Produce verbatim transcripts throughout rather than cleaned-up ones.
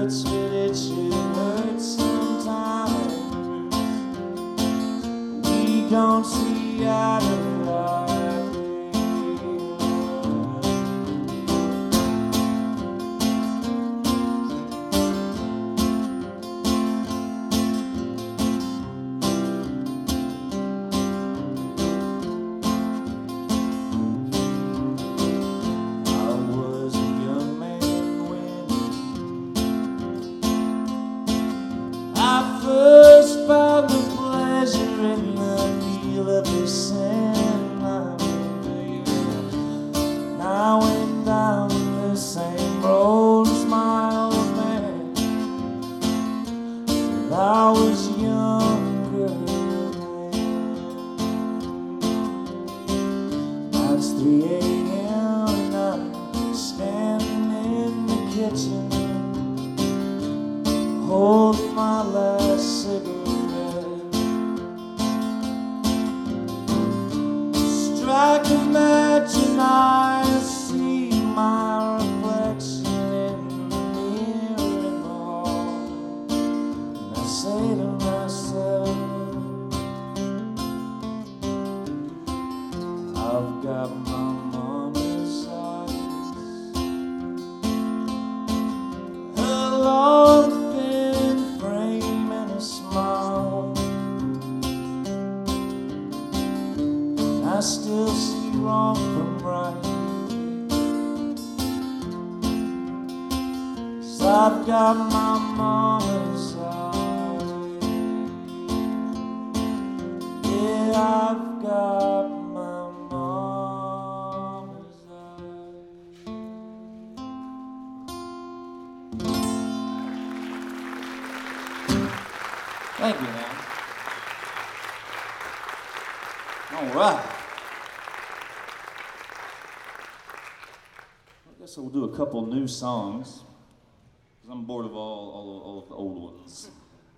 hurts, but it should hurt sometimes. We don't see eye to eye. First found the pleasure in the feel of the sand, my baby. Now I went down the same road as my old man. But I was younger then. Now it's three a m and I'm standing in the kitchen, holding my last cigarette. Strike a match and I see my reflection in the mirror in the hall. And I say to myself, I've got my mama's eyes. Her long I still see wrong from right, 'cause I've got my mama's eyes. Yeah, I've got my mama's eyes. Thank you, man. All right. I guess we'll do a couple new songs, because I'm bored of all, all, all of the old ones.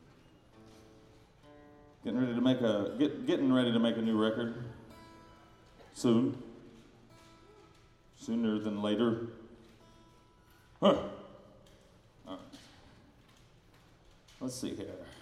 Getting ready to make a get, getting ready to make a new record soon, sooner than later. Huh. All right. Let's see here.